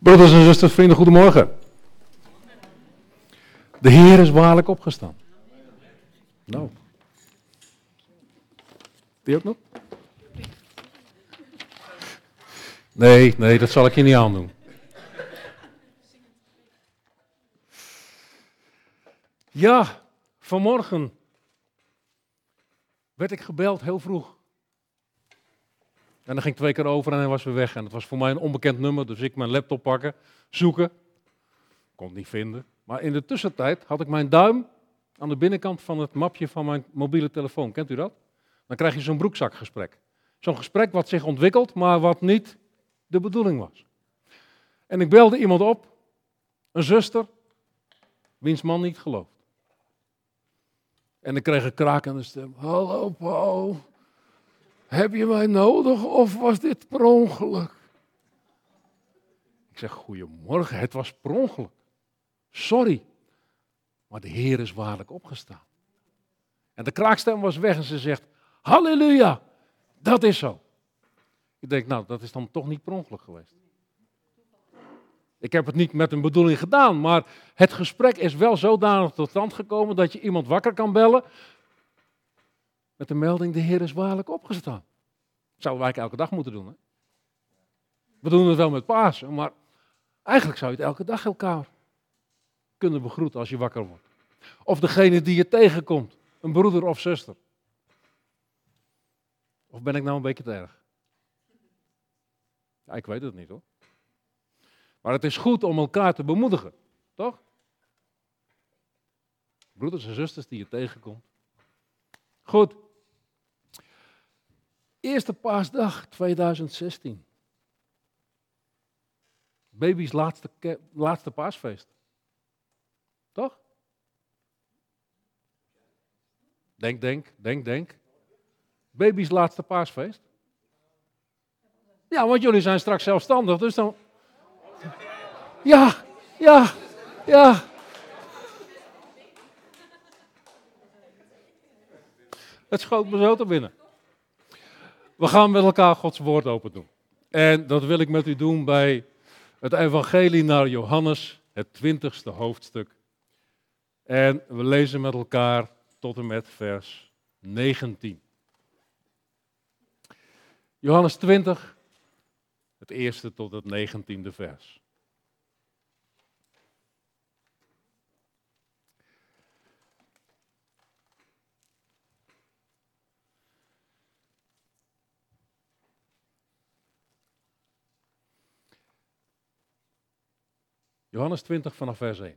Broeders en zusters, vrienden, goedemorgen. De Heer is waarlijk opgestaan. Nou. Die ook nog? Nee, dat zal ik je niet aandoen. Ja, vanmorgen werd ik gebeld, heel vroeg. En dan ging ik 2 keer over en hij was weer weg. En het was voor mij een onbekend nummer, dus ik mijn laptop pakken, zoeken. Kon het niet vinden. Maar in de tussentijd had ik mijn duim aan de binnenkant van het mapje van mijn mobiele telefoon. Kent u dat? Dan krijg je zo'n broekzakgesprek. Zo'n gesprek wat zich ontwikkelt, maar wat niet de bedoeling was. En ik belde iemand op, een zuster, wiens man niet gelooft. En ik kreeg een krakende stem. Hallo Paul, heb je mij nodig of was dit per ongeluk? Ik zeg, goedemorgen, het was per ongeluk. Sorry, maar de Heer is waarlijk opgestaan. En de kraakstem was weg en ze zegt, halleluja, dat is zo. Ik denk, nou, dat is dan toch niet per ongeluk geweest. Ik heb het niet met een bedoeling gedaan, maar het gesprek is wel zodanig tot stand gekomen dat je iemand wakker kan bellen met de melding, de Heer is waarlijk opgestaan. Dat zouden wij elke dag moeten doen. Hè? We doen het wel met Pasen, maar eigenlijk zou je het elke dag elkaar kunnen begroeten als je wakker wordt. Of degene die je tegenkomt, een broeder of zuster. Of ben ik nou een beetje te erg? Ja, ik weet het niet hoor. Maar het is goed om elkaar te bemoedigen, toch? Broeders en zusters die je tegenkomt. Goed. Eerste paasdag 2016. Baby's laatste paasfeest. Toch? Denk. Baby's laatste paasfeest. Ja, want jullie zijn straks zelfstandig, dus dan... Ja. Het schoot me zo te binnen. We gaan met elkaar Gods woord open doen. En dat wil ik met u doen bij het evangelie naar Johannes, het 20ste hoofdstuk. En we lezen met elkaar tot en met vers 19. Johannes 20, het eerste tot het 19e vers. Johannes 20 vanaf vers 1.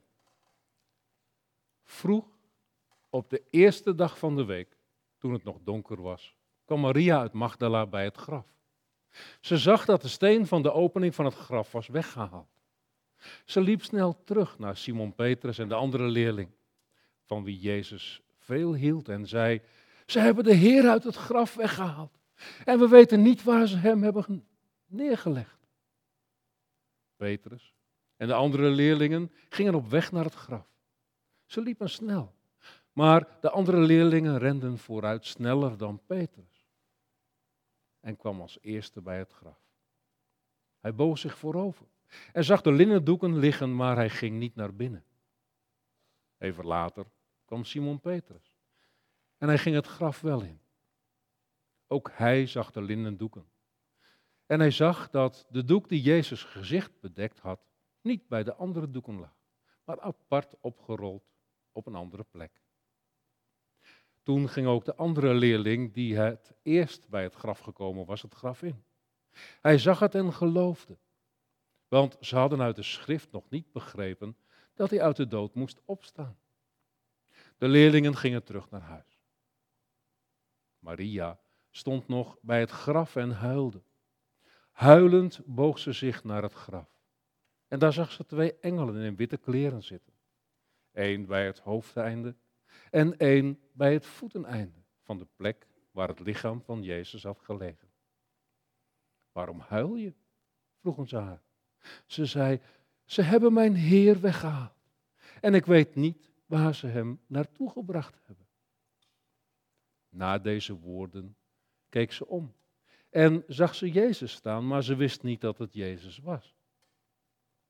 Vroeg op de eerste dag van de week, toen het nog donker was, kwam Maria uit Magdala bij het graf. Ze zag dat de steen van de opening van het graf was weggehaald. Ze liep snel terug naar Simon Petrus en de andere leerling, van wie Jezus veel hield, en zei, ze hebben de Heer uit het graf weggehaald. En we weten niet waar ze hem hebben neergelegd. Petrus en de andere leerlingen gingen op weg naar het graf. Ze liepen snel, maar de andere leerlingen renden vooruit sneller dan Petrus. En kwam als eerste bij het graf. Hij boog zich voorover en zag de linnen doeken liggen, maar hij ging niet naar binnen. Even later kwam Simon Petrus en hij ging het graf wel in. Ook hij zag de linnen doeken. En hij zag dat de doek die Jezus gezicht bedekt had, niet bij de andere doeken lag, maar apart opgerold op een andere plek. Toen ging ook de andere leerling, die het eerst bij het graf gekomen was, het graf in. Hij zag het en geloofde, want ze hadden uit de schrift nog niet begrepen dat hij uit de dood moest opstaan. De leerlingen gingen terug naar huis. Maria stond nog bij het graf en huilde. Huilend boog ze zich naar het graf. En daar zag ze 2 engelen in witte kleren zitten. 1 bij het hoofdeinde en 1 bij het voeteneinde van de plek waar het lichaam van Jezus had gelegen. Waarom huil je? Vroegen ze haar. Ze zei, ze hebben mijn Heer weggehaald. En ik weet niet waar ze hem naartoe gebracht hebben. Na deze woorden keek ze om en zag ze Jezus staan, maar ze wist niet dat het Jezus was.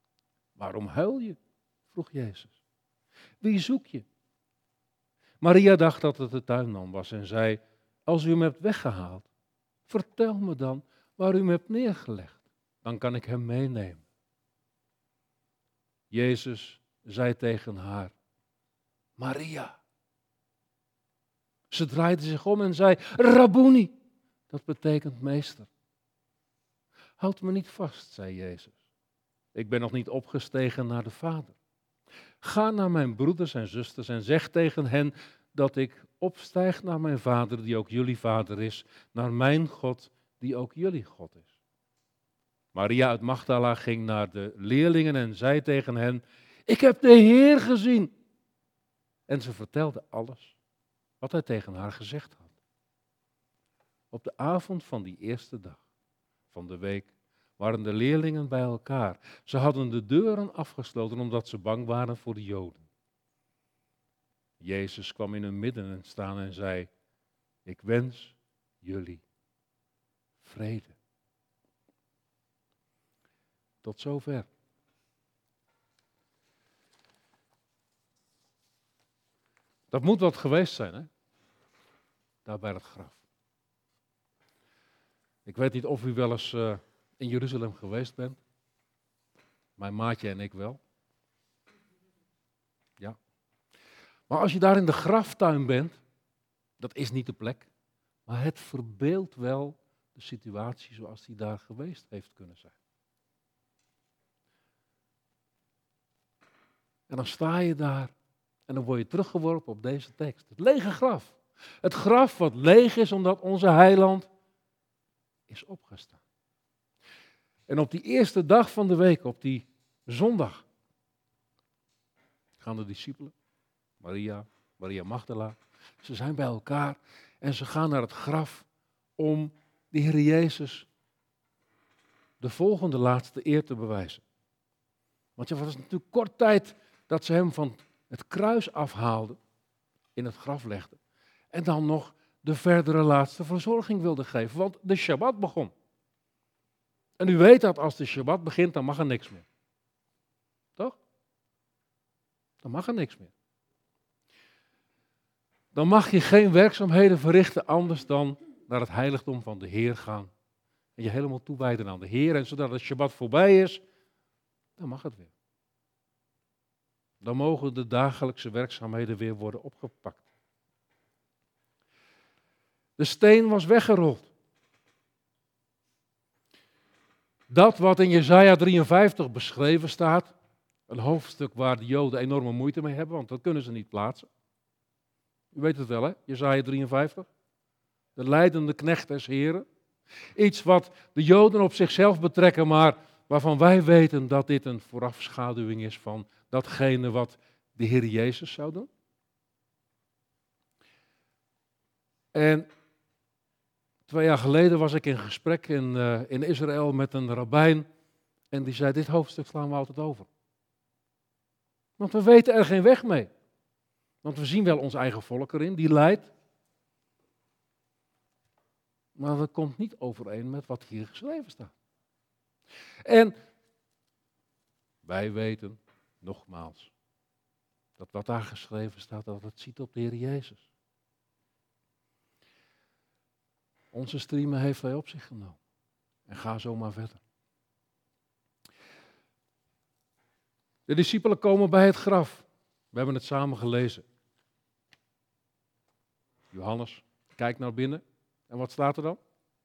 Waarom huil je? Vroeg Jezus. Wie zoek je? Maria dacht dat het de tuinman was en zei, als u hem hebt weggehaald, vertel me dan waar u hem hebt neergelegd. Dan kan ik hem meenemen. Jezus zei tegen haar, Maria. Ze draaide zich om en zei, Rabboni. Dat betekent meester. Houd me niet vast, zei Jezus. Ik ben nog niet opgestegen naar de Vader. Ga naar mijn broeders en zusters en zeg tegen hen dat ik opstijg naar mijn Vader, die ook jullie Vader is, naar mijn God, die ook jullie God is. Maria uit Magdala ging naar de leerlingen en zei tegen hen, ik heb de Heer gezien. En ze vertelde alles wat hij tegen haar gezegd had. Op de avond van die eerste dag van de week waren de leerlingen bij elkaar. Ze hadden de deuren afgesloten omdat ze bang waren voor de Joden. Jezus kwam in hun midden staan en zei, ik wens jullie vrede. Tot zover. Dat moet wat geweest zijn, hè? Daar bij het graf. Ik weet niet of u wel eens in Jeruzalem geweest bent. Mijn maatje en ik wel. Ja. Maar als je daar in de graftuin bent, dat is niet de plek, maar het verbeeldt wel de situatie zoals die daar geweest heeft kunnen zijn. En dan sta je daar en dan word je teruggeworpen op deze tekst. Het lege graf. Het graf wat leeg is omdat onze heiland is opgestaan. En op die eerste dag van de week, op die zondag, gaan de discipelen, Maria Magdala, ze zijn bij elkaar en ze gaan naar het graf om de Heer Jezus de volgende laatste eer te bewijzen. Want het was natuurlijk kort tijd dat ze hem van het kruis afhaalden, in het graf legden. En dan nog de verdere laatste verzorging wilden geven, want de Shabbat begon. En u weet dat als de Shabbat begint, dan mag er niks meer. Toch? Dan mag er niks meer. Dan mag je geen werkzaamheden verrichten anders dan naar het heiligdom van de Heer gaan. En je helemaal toewijden aan de Heer. En zodat het Shabbat voorbij is, dan mag het weer. Dan mogen de dagelijkse werkzaamheden weer worden opgepakt. De steen was weggerold. Dat wat in Jesaja 53 beschreven staat, een hoofdstuk waar de Joden enorme moeite mee hebben, want dat kunnen ze niet plaatsen. U weet het wel, hè? Jesaja 53. De lijdende knecht des Heren. Iets wat de Joden op zichzelf betrekken, maar waarvan wij weten dat dit een voorafschaduwing is van datgene wat de Heer Jezus zou doen. En 2 jaar geleden was ik in gesprek in Israël met een rabbijn en die zei, dit hoofdstuk slaan we altijd over. Want we weten er geen weg mee. Want we zien wel ons eigen volk erin, die lijdt. Maar dat komt niet overeen met wat hier geschreven staat. En wij weten, nogmaals, dat wat daar geschreven staat, dat het ziet op de Heer Jezus. Onze striemen heeft hij op zich genomen. En ga zo maar verder. De discipelen komen bij het graf. We hebben het samen gelezen. Johannes kijkt naar binnen. En wat staat er dan?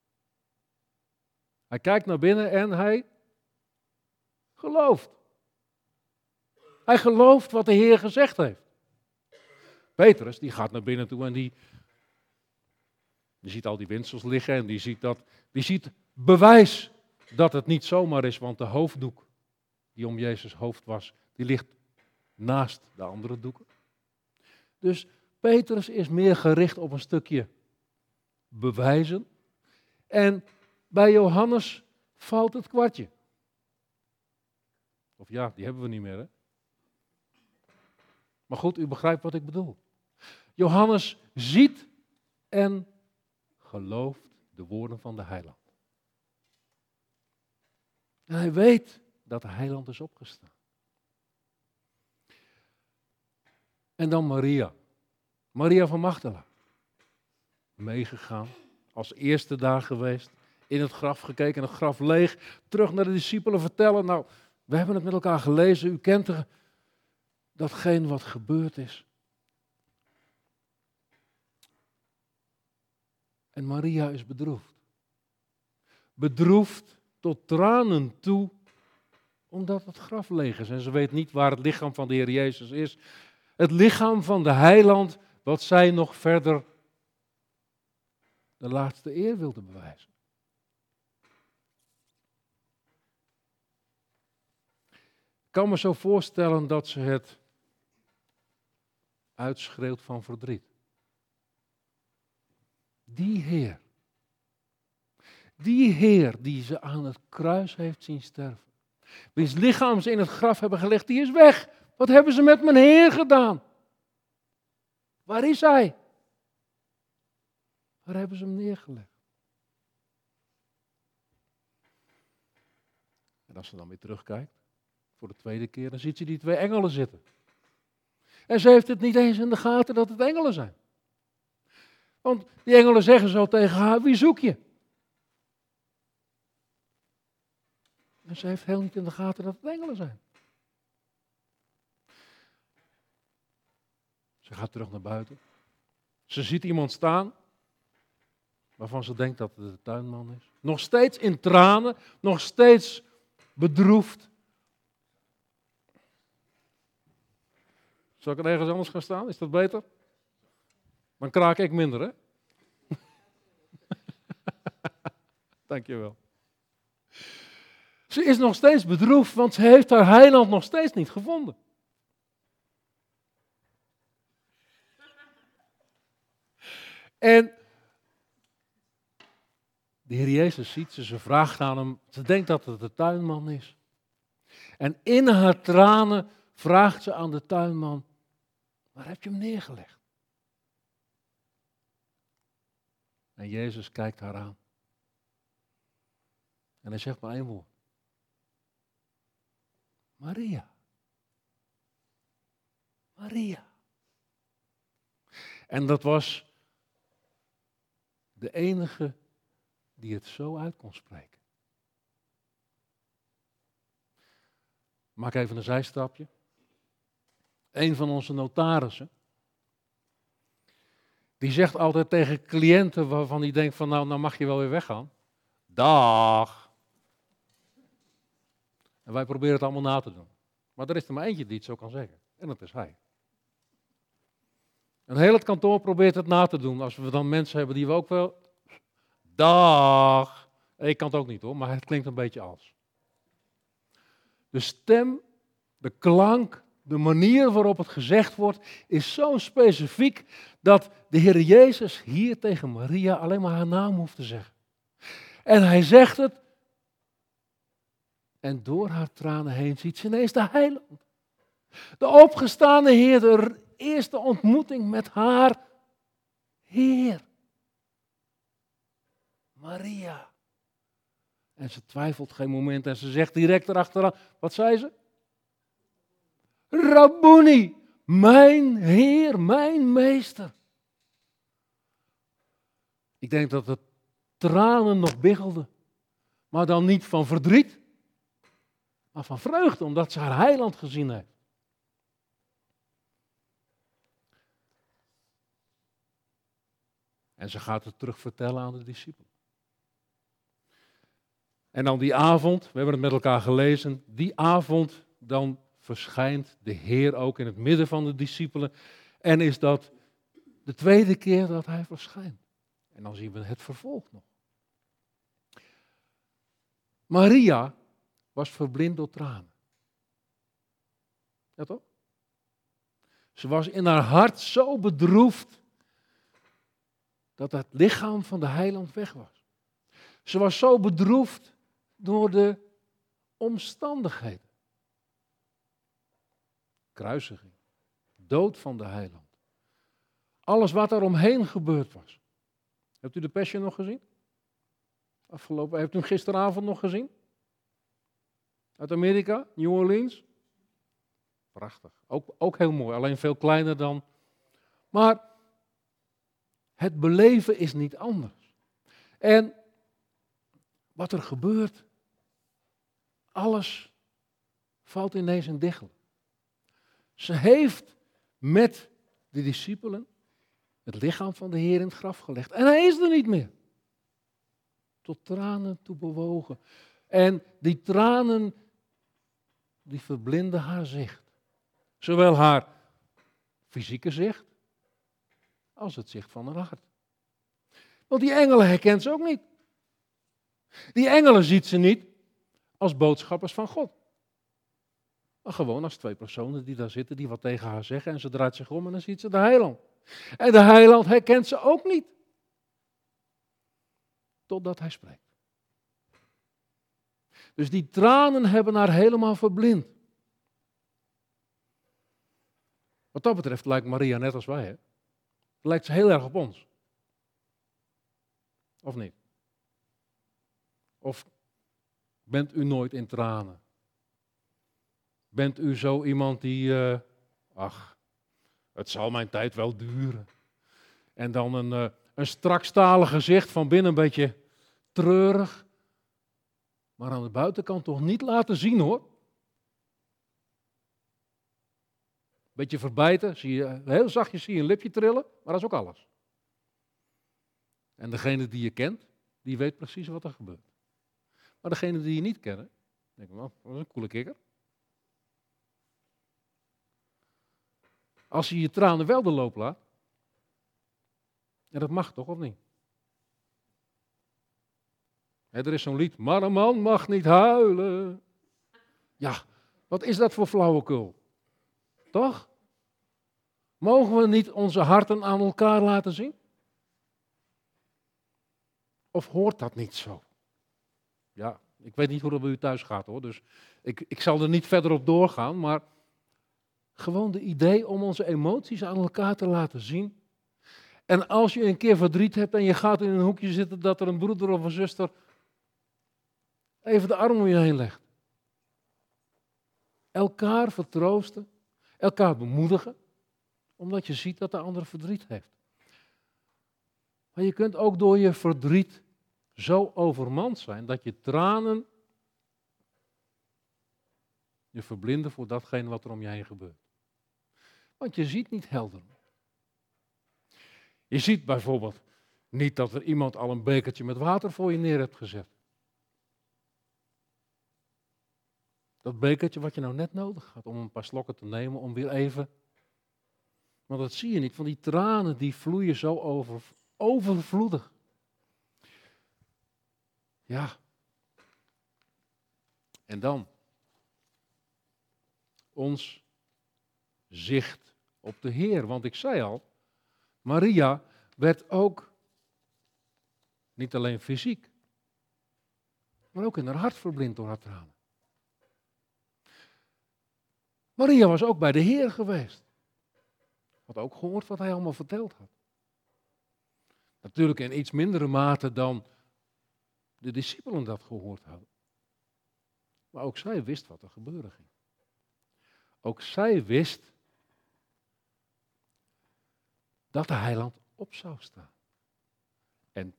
Hij kijkt naar binnen en hij gelooft. Hij gelooft wat de Heer gezegd heeft. Petrus, die gaat naar binnen toe en die ziet al die windsels liggen en die ziet bewijs dat het niet zomaar is, want de hoofddoek die om Jezus' hoofd was, die ligt naast de andere doeken. Dus Petrus is meer gericht op een stukje bewijzen. En bij Johannes valt het kwartje. Of ja, die hebben we niet meer, hè? Maar goed, u begrijpt wat ik bedoel. Johannes ziet en gelooft de woorden van de heiland. En hij weet dat de heiland is opgestaan. En dan Maria. Maria van Magdala. Meegegaan. Als eerste daar geweest. In het graf gekeken, het graf leeg. Terug naar de discipelen vertellen. Nou, we hebben het met elkaar gelezen. U kent datgene wat gebeurd is. En Maria is bedroefd. Bedroefd tot tranen toe, omdat het graf leeg is. En ze weet niet waar het lichaam van de Heer Jezus is. Het lichaam van de heiland, wat zij nog verder de laatste eer wilde bewijzen. Ik kan me zo voorstellen dat ze het uitschreeuwt van verdriet. Die Heer die ze aan het kruis heeft zien sterven, wiens lichaam ze in het graf hebben gelegd, die is weg. Wat hebben ze met mijn Heer gedaan? Waar is Hij? Waar hebben ze hem neergelegd? En als ze dan weer terugkijkt, voor de tweede keer, dan ziet ze die twee engelen zitten. En ze heeft het niet eens in de gaten dat het engelen zijn. Want die engelen zeggen zo tegen haar, wie zoek je? En ze heeft heel niet in de gaten dat het engelen zijn. Ze gaat terug naar buiten. Ze ziet iemand staan, waarvan ze denkt dat het de tuinman is. Nog steeds in tranen, nog steeds bedroefd. Zal ik er ergens anders gaan staan? Is dat beter? Dan kraak ik minder, hè? Dankjewel. Ze is nog steeds bedroefd, want ze heeft haar heiland nog steeds niet gevonden. En de Heer Jezus ziet ze vraagt aan hem, ze denkt dat het de tuinman is. En in haar tranen vraagt ze aan de tuinman, waar heb je hem neergelegd? En Jezus kijkt haar aan. En hij zegt maar één woord. Maria. Maria. En dat was de enige die het zo uit kon spreken. Maak even een zijstapje. Een van onze notarissen, die zegt altijd tegen cliënten waarvan die denkt van nou mag je wel weer weggaan. Dag. En wij proberen het allemaal na te doen. Maar er is er maar eentje die het zo kan zeggen. En dat is hij. En heel het kantoor probeert het na te doen. Als we dan mensen hebben die we ook wel... Dag. Ik kan het ook niet hoor, maar het klinkt een beetje als. De stem, de klank, de manier waarop het gezegd wordt, is zo specifiek dat de Heer Jezus hier tegen Maria alleen maar haar naam hoeft te zeggen. En hij zegt het. En door haar tranen heen ziet ze ineens de heiland. De opgestane Heer, de eerste ontmoeting met haar Heer. Maria. En ze twijfelt geen moment en ze zegt direct erachteraan, wat zei ze? Rabboni, mijn Heer, mijn Meester. Ik denk dat de tranen nog biggelden, maar dan niet van verdriet, maar van vreugde, omdat ze haar heiland gezien heeft. En ze gaat het terug vertellen aan de discipelen. En dan die avond, we hebben het met elkaar gelezen, die avond dan verschijnt de Heer ook in het midden van de discipelen. En is dat de tweede keer dat hij verschijnt. En dan zien we het vervolg nog. Maria was verblind door tranen. Ja toch? Ze was in haar hart zo bedroefd dat het lichaam van de heiland weg was. Ze was zo bedroefd door de omstandigheden. Kruisiging, dood van de heiland. Alles wat er omheen gebeurd was. Hebt u de Passion nog gezien? Heeft u hem gisteravond nog gezien? Uit Amerika, New Orleans? prachtig. Ook heel mooi, alleen veel kleiner dan. Maar het beleven is niet anders. En wat er gebeurt, alles valt ineens in diggelen. Ze heeft met de discipelen het lichaam van de Heer in het graf gelegd. En hij is er niet meer. Tot tranen toe bewogen. En die tranen, die verblinden haar zicht. Zowel haar fysieke zicht, als het zicht van haar hart. Want die engelen herkent ze ook niet. Die engelen ziet ze niet als boodschappers van God. Maar gewoon als twee personen die daar zitten, die wat tegen haar zeggen. En ze draait zich om en dan ziet ze de heiland. En de heiland herkent ze ook niet. Totdat hij spreekt. Dus die tranen hebben haar helemaal verblind. Wat dat betreft lijkt Maria net als wij. Hè? Lijkt ze heel erg op ons. Of niet? Of bent u nooit in tranen? Bent u zo iemand die, het zal mijn tijd wel duren. En dan een strakstalig gezicht, van binnen een beetje treurig. Maar aan de buitenkant toch niet laten zien hoor. Beetje verbijten, heel zachtjes zie je een lipje trillen, maar dat is ook alles. En degene die je kent, die weet precies wat er gebeurt. Maar degene die je niet kennen, denk ik wel, dat is een coole kikker. Als je je tranen wel de loop laat, en dat mag toch of niet? Er is zo'n lied, maar een man mag niet huilen. Ja, wat is dat voor flauwekul? Toch? Mogen we niet onze harten aan elkaar laten zien? Of hoort dat niet zo? Ja, ik weet niet hoe dat bij u thuis gaat hoor, dus ik zal er niet verder op doorgaan, maar gewoon de idee om onze emoties aan elkaar te laten zien. En als je een keer verdriet hebt en je gaat in een hoekje zitten, dat er een broeder of een zuster even de arm om je heen legt. Elkaar vertroosten, elkaar bemoedigen, omdat je ziet dat de ander verdriet heeft. Maar je kunt ook door je verdriet zo overmand zijn dat je tranen je verblinden voor datgene wat er om je heen gebeurt. Want je ziet niet helder. Je ziet bijvoorbeeld niet dat er iemand al een bekertje met water voor je neer hebt gezet. Dat bekertje wat je nou net nodig had om een paar slokken te nemen, om weer even. Maar dat zie je niet, van die tranen die vloeien zo overvloedig. Ja. En dan ons zicht op de Heer. Want ik zei al, Maria werd ook niet alleen fysiek, maar ook in haar hart verblind door haar tranen. Maria was ook bij de Heer geweest. Had ook gehoord wat hij allemaal verteld had. Natuurlijk in iets mindere mate dan de discipelen dat gehoord hadden. Maar ook zij wist wat er gebeuren ging. Ook zij wist dat de heiland op zou staan. En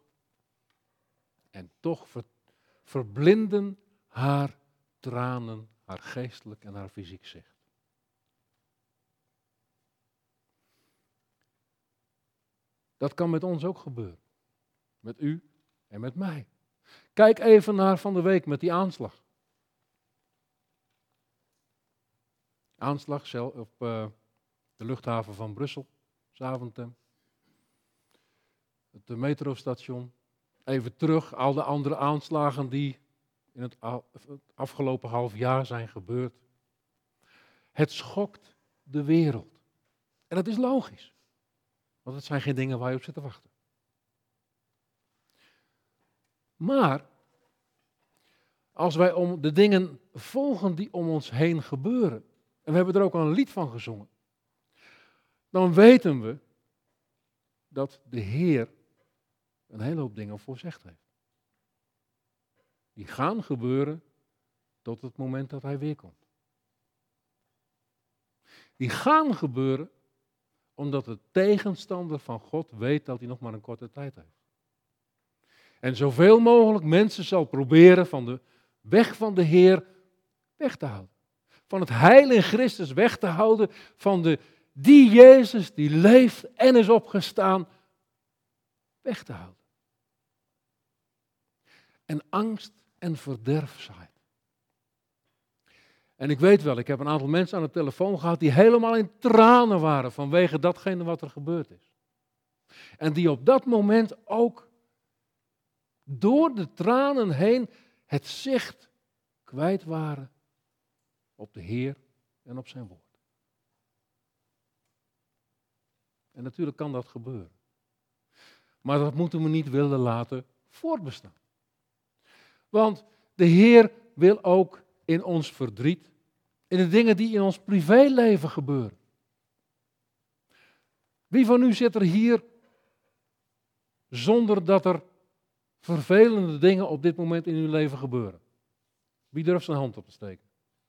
toch verblinden haar tranen, haar geestelijk en haar fysiek zicht. Dat kan met ons ook gebeuren. Met u en met mij. Kijk even naar van de week met die aanslag. Aanslag op de luchthaven van Brussel, Zaventem. Het metrostation. Even terug, al de andere aanslagen die in het afgelopen half jaar zijn gebeurd. Het schokt de wereld. En dat is logisch. Want het zijn geen dingen waar je op zit te wachten. Maar als wij om de dingen volgen die om ons heen gebeuren, en we hebben er ook al een lied van gezongen, dan weten we dat de Heer een hele hoop dingen voorzegd heeft. Die gaan gebeuren tot het moment dat Hij weer komt. die gaan gebeuren omdat de tegenstander van God weet dat hij nog maar een korte tijd heeft. En zoveel mogelijk mensen zal proberen van de weg van de Heer weg te houden. Van het heil in Christus weg te houden, van die Jezus die leeft en is opgestaan, weg te houden. En angst en verderf zaait. En ik weet wel, ik heb een aantal mensen aan de telefoon gehad die helemaal in tranen waren vanwege datgene wat er gebeurd is. En die op dat moment ook door de tranen heen het zicht kwijt waren op de Heer en op zijn woord. En natuurlijk kan dat gebeuren. Maar dat moeten we niet willen laten voortbestaan. Want de Heer wil ook in ons verdriet, in de dingen die in ons privéleven gebeuren. Wie van u zit er hier zonder dat er vervelende dingen op dit moment in uw leven gebeuren? Wie durft zijn hand op te steken?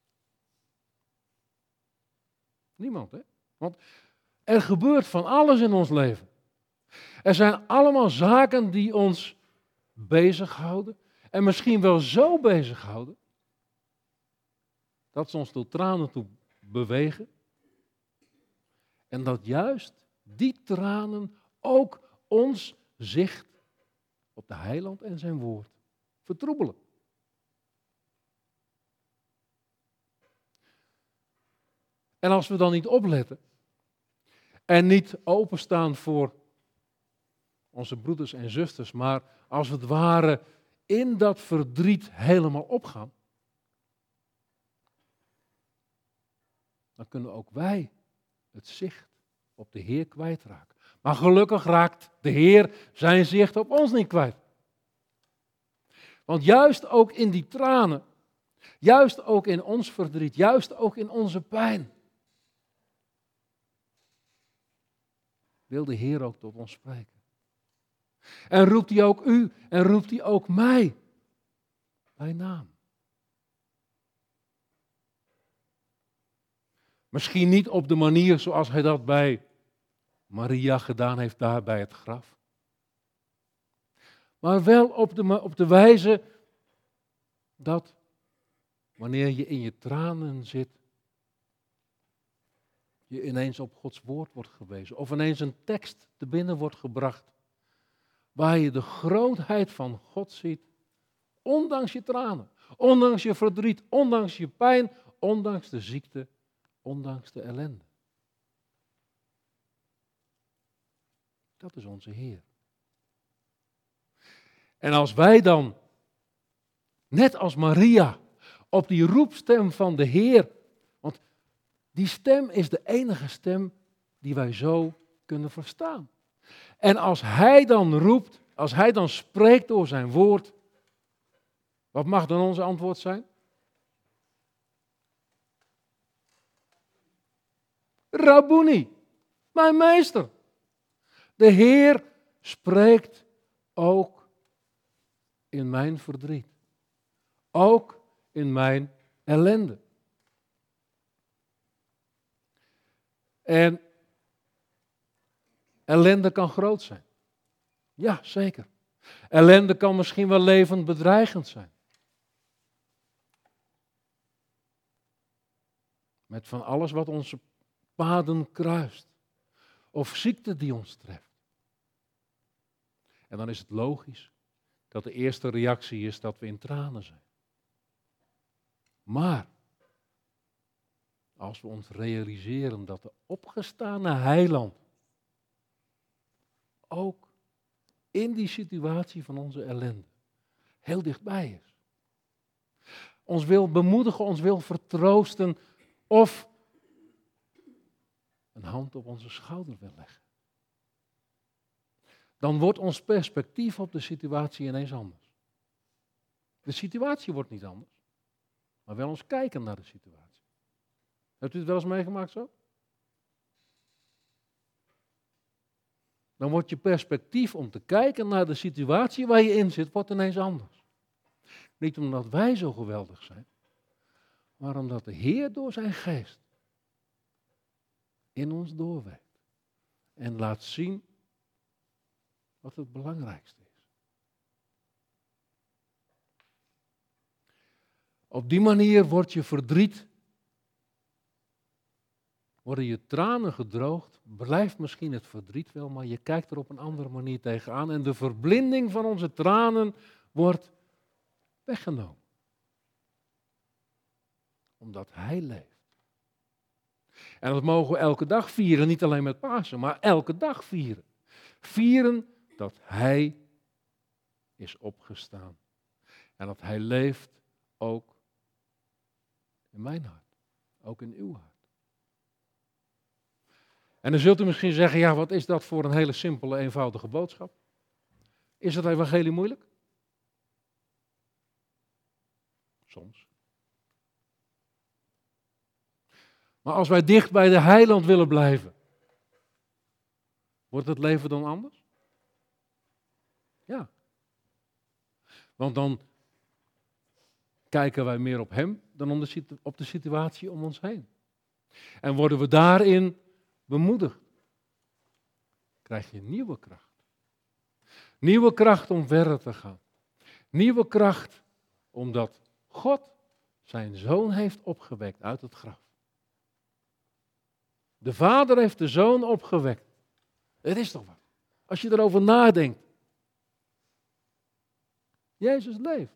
Niemand, hè? Want er gebeurt van alles in ons leven. Er zijn allemaal zaken die ons bezighouden. En misschien wel zo bezighouden dat ze ons tot tranen toe bewegen. En dat juist die tranen ook ons zicht op de Heiland en zijn woord vertroebelen. En als we dan niet opletten en niet openstaan voor onze broeders en zusters, maar als het ware in dat verdriet helemaal opgaan, dan kunnen ook wij het zicht op de Heer kwijtraken. Maar gelukkig raakt de Heer zijn zicht op ons niet kwijt. Want juist ook in die tranen, juist ook in ons verdriet, juist ook in onze pijn, wil de Heer ook tot ons spreken. En roept hij ook u en roept hij ook mij bij naam. Misschien niet op de manier zoals hij dat bij Maria gedaan heeft daar bij het graf. Maar wel op de wijze dat wanneer je in je tranen zit, je ineens op Gods woord wordt gewezen. Of ineens een tekst te binnen wordt gebracht. Waar je de grootheid van God ziet. Ondanks je tranen. Ondanks je verdriet. Ondanks je pijn. Ondanks de ziekte. Ondanks de ellende. Dat is onze Heer. En als wij dan, net als Maria, op die roepstem van de Heer, want die stem is de enige stem die wij zo kunnen verstaan. En als Hij dan roept, als Hij dan spreekt door zijn woord, wat mag dan onze antwoord zijn? Rabboni, mijn meester. De Heer spreekt ook in mijn verdriet. Ook in mijn ellende. En ellende kan groot zijn. Ja, zeker. Ellende kan misschien wel levensbedreigend zijn. Met van alles wat onze paden kruist. Of ziekte die ons treft. En dan is het logisch dat de eerste reactie is dat we in tranen zijn. Maar als we ons realiseren dat de opgestane heiland ook in die situatie van onze ellende heel dichtbij is. Ons wil bemoedigen, ons wil vertroosten of een hand op onze schouder wil leggen. Dan wordt ons perspectief op de situatie ineens anders. De situatie wordt niet anders, maar wel ons kijken naar de situatie. Hebt u het wel eens meegemaakt zo? Dan wordt je perspectief om te kijken naar de situatie waar je in zit, wordt ineens anders. Niet omdat wij zo geweldig zijn, maar omdat de Heer door zijn geest in ons doorwerkt. En laat zien wat het belangrijkste is. Op die manier wordt je verdriet, worden je tranen gedroogd, blijft misschien het verdriet wel, maar je kijkt er op een andere manier tegenaan en de verblinding van onze tranen wordt weggenomen. Omdat Hij leeft. En dat mogen we elke dag vieren, niet alleen met Pasen, maar elke dag vieren. Vieren dat Hij is opgestaan. En dat Hij leeft ook in mijn hart, ook in uw hart. En dan zult u misschien zeggen, ja, wat is dat voor een hele simpele, eenvoudige boodschap? Is het evangelie moeilijk? Soms. Maar als wij dicht bij de heiland willen blijven, wordt het leven dan anders? Ja. Want dan kijken wij meer op hem dan op de situatie om ons heen. En worden we daarin bemoedigd. Krijg je nieuwe kracht. Nieuwe kracht om verder te gaan. Nieuwe kracht omdat God zijn zoon heeft opgewekt uit het graf. De Vader heeft de Zoon opgewekt. Het is toch wat? Als je erover nadenkt. Jezus leeft.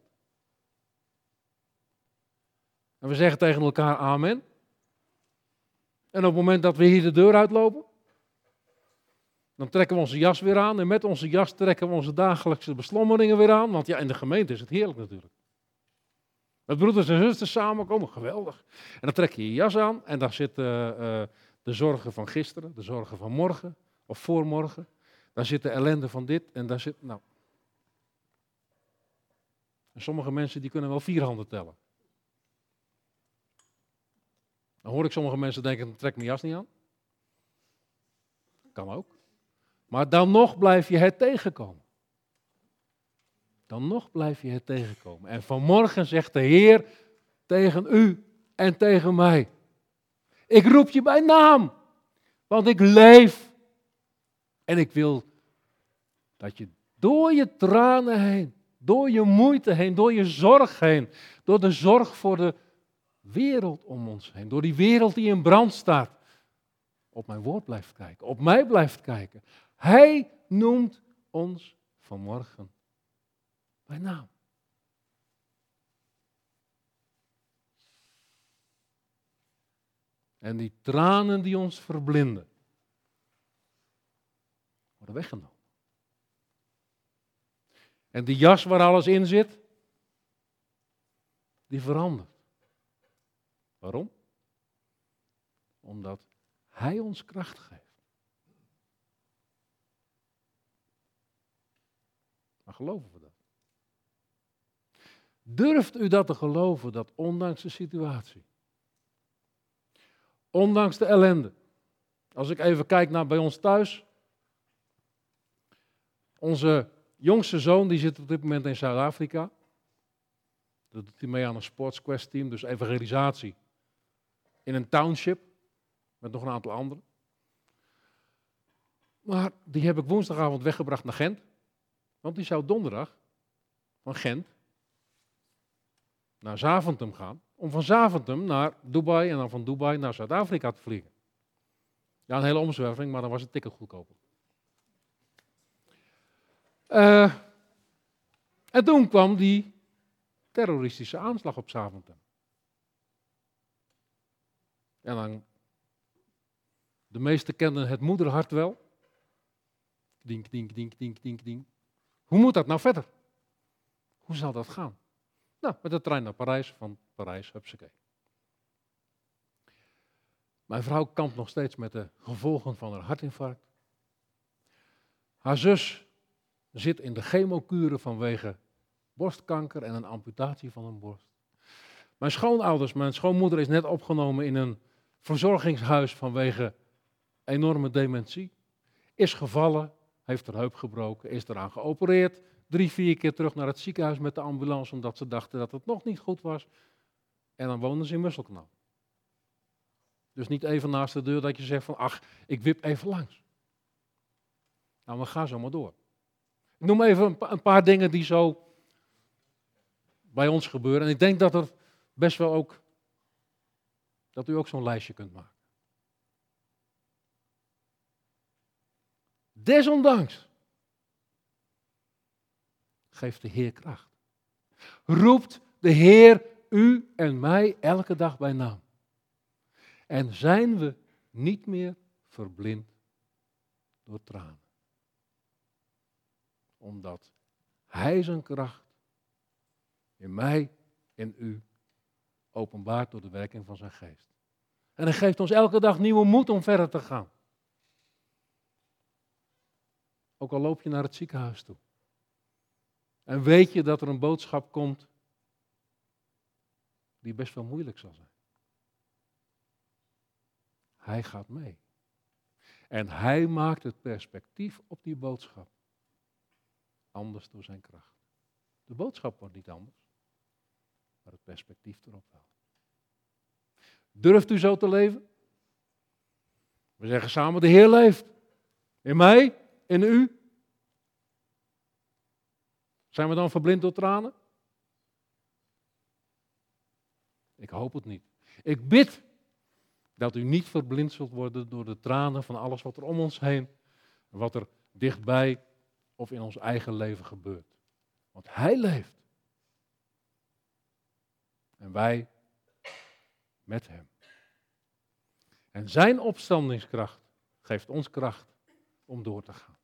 En we zeggen tegen elkaar amen. En op het moment dat we hier de deur uitlopen, dan trekken we onze jas weer aan. En met onze jas trekken we onze dagelijkse beslommeringen weer aan. Want ja, in de gemeente is het heerlijk natuurlijk. Met broeders en zusters samenkomen, geweldig. En dan trek je je jas aan en daar zitten de zorgen van gisteren, de zorgen van morgen of voormorgen. Daar zit de ellende van dit en daar zit, nou. En sommige mensen die kunnen wel 4 handen tellen. Dan hoor ik sommige mensen denken, trek mijn jas niet aan. Kan ook. Maar dan nog blijf je het tegenkomen. Dan nog blijf je het tegenkomen. En vanmorgen zegt de Heer tegen u en tegen mij. Ik roep je bij naam, want ik leef. En ik wil dat je door je tranen heen, door je moeite heen, door je zorg heen, door de zorg voor de wereld om ons heen, door die wereld die in brand staat, op mijn woord blijft kijken, op mij blijft kijken. Hij noemt ons vanmorgen bij naam. En die tranen die ons verblinden, worden weggenomen. En die jas waar alles in zit, die verandert. Waarom? Omdat Hij ons kracht geeft. Maar geloven we dat? Durft u dat te geloven, dat ondanks de situatie, ondanks de ellende, als ik even kijk naar bij ons thuis, onze jongste zoon die zit op dit moment in Zuid-Afrika. Dat doet hij mee aan een Sports Quest team, dus evangelisatie. In een township, met nog een aantal anderen. Maar die heb ik woensdagavond weggebracht naar Gent. Want die zou donderdag van Gent naar Zaventem gaan. Om van Zaventem naar Dubai en dan van Dubai naar Zuid-Afrika te vliegen. Ja, een hele omzwerving, maar dan was het ticket goedkoper. En toen kwam die terroristische aanslag op Zaventem. En dan, de meesten kenden het moederhart wel. Dink, dink, dink, dink, dink, dink. Hoe moet dat nou verder? Hoe zal dat gaan? Nou, met de trein naar Parijs, van Parijs, hupsakee. Mijn vrouw kampt nog steeds met de gevolgen van haar hartinfarct. Haar zus zit in de chemokuren vanwege borstkanker en een amputatie van een borst. Mijn schoonouders, mijn schoonmoeder is net opgenomen in een verzorgingshuis vanwege enorme dementie. Is gevallen, heeft haar heup gebroken, is eraan geopereerd. 3-4 keer terug naar het ziekenhuis met de ambulance, omdat ze dachten dat het nog niet goed was. En dan woonden ze in Musselkanaal. Dus niet even naast de deur dat je zegt van, ach, ik wip even langs. Nou, maar ga zo maar door. Ik noem even een paar dingen die zo bij ons gebeuren. En ik denk dat er best wel ook, dat u ook zo'n lijstje kunt maken. Desondanks geeft de Heer kracht. Roept de Heer u en mij elke dag bij naam. En zijn we niet meer verblind door tranen. Omdat Hij zijn kracht in mij en u openbaart door de werking van zijn geest. En Hij geeft ons elke dag nieuwe moed om verder te gaan. Ook al loop je naar het ziekenhuis toe. En weet je dat er een boodschap komt die best wel moeilijk zal zijn. Hij gaat mee. En Hij maakt het perspectief op die boodschap anders door zijn kracht. De boodschap wordt niet anders, maar het perspectief erop wel. Durft u zo te leven? We zeggen samen, de Heer leeft. In mij, in u. Zijn we dan verblind door tranen? Ik hoop het niet. Ik bid dat u niet verblind zult worden door de tranen van alles wat er om ons heen, wat er dichtbij of in ons eigen leven gebeurt. Want Hij leeft. En wij met Hem. En zijn opstandingskracht geeft ons kracht om door te gaan.